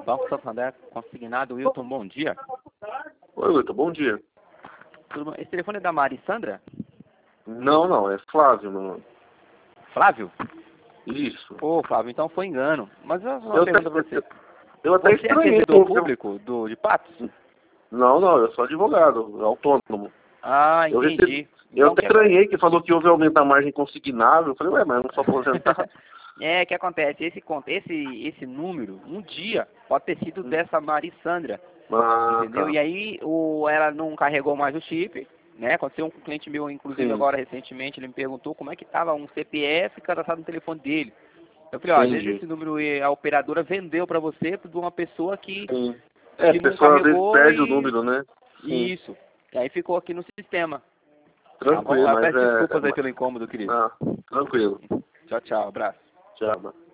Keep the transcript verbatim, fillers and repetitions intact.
Banco Santander Consignado, Wilton, bom dia. Oi, Wilton, bom dia. Tudo bom? Esse telefone é da Marissandra? Não, não, é Flávio, não. Flávio? Isso. Ô, Flávio, então foi engano. Mas eu vou Eu perguntar até, pra você. eu até Você é estranhei. servidor como- público do, de Patos? Não, não, eu sou advogado, autônomo. Ah, Eu entendi. recebi, eu Então, até que estranhei que falou que houve aumento da margem consignável. Eu falei, ué, mas eu não sou aposentado. É, que acontece, esse, con- esse, esse número, um dia, pode ter sido dessa Marissandra, Ah, entendeu? tá. E aí o, ela não carregou mais o chip, né? Aconteceu um cliente meu, inclusive Sim. agora recentemente, ele me perguntou como é que estava um C P F cadastrado no telefone dele. Eu falei, ó, às vezes Entendi. esse número eh, a operadora vendeu para você de uma pessoa que, Sim. É, a que não pessoa às vezes carregou perde o e número, né? Sim. isso. E aí ficou aqui no sistema. Tá bom? Tranquilo, Eu mas peço é... desculpas aí é pelo incômodo, querido. ah, tranquilo. Tchau, tchau, abraço. Tchau.